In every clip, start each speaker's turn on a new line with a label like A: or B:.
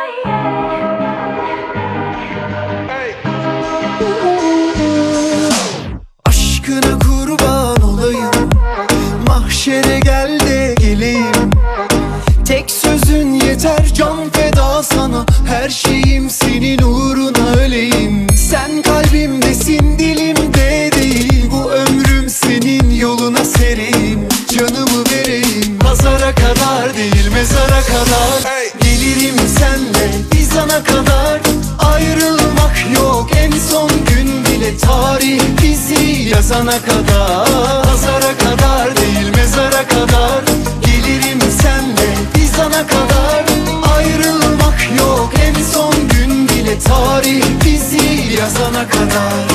A: Aşkına kurban olayım, mahşere gel de geleyim. Tek sözün yeter, can feda sana. Her şeyim senin uğruna öleyim. Sen kalbimdesin, dilimde değil. Bu ömrüm senin yoluna sereyim. Canımı vereyim, pazara kadar değil mezara kadar. Gelirim senle dizana kadar. Ayrılmak yok, en son gün bile tarih bizi yazana kadar. Pazara kadar değil mezara kadar. Gelirim senle dizana kadar. Ayrılmak yok, en son gün bile tarih bizi yazana kadar.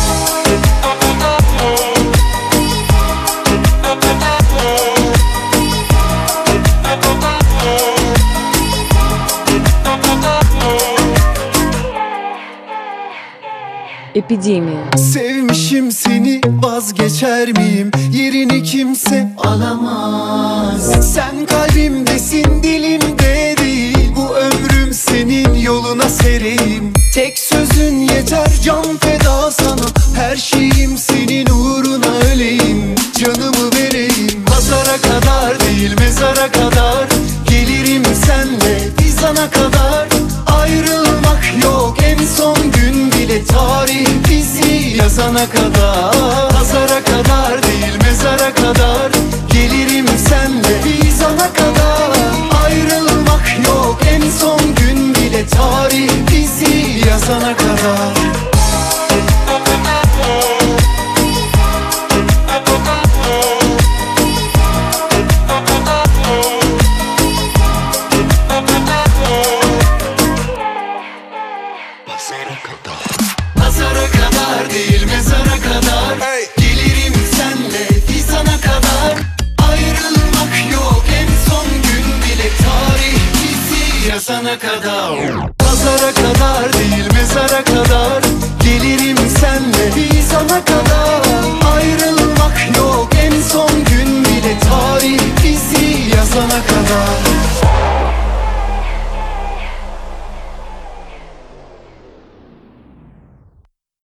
B: Epidemia.
A: Sevmişim seni, vazgeçer miyim? Yerini kimse alamaz. Sen kalbimdesin, dilimde değil. Bu ömrüm senin yoluna sereyim. Tek sözün yeter, can feda sana. Her şeyim senin uğruna öleyim. Canımı vereyim, pazara kadar değil mezara kadar. Gelirim senle dizana kadar. Ayrılmak yok, en son gün bile tarih bizi yazana kadar. Pazara kadar değil mezara kadar. Gelirim senle dizana kadar. Ayrılmak yok, en son gün bile tarih bizi yazana kadar. Pazara kadar değil mezara kadar. Gelirim senle dizana kadar. Ayrılmak yok, en son gün bile tarih bizi yazana kadar. Pazara kadar değil mezara kadar. Gelirim senle dizana kadar.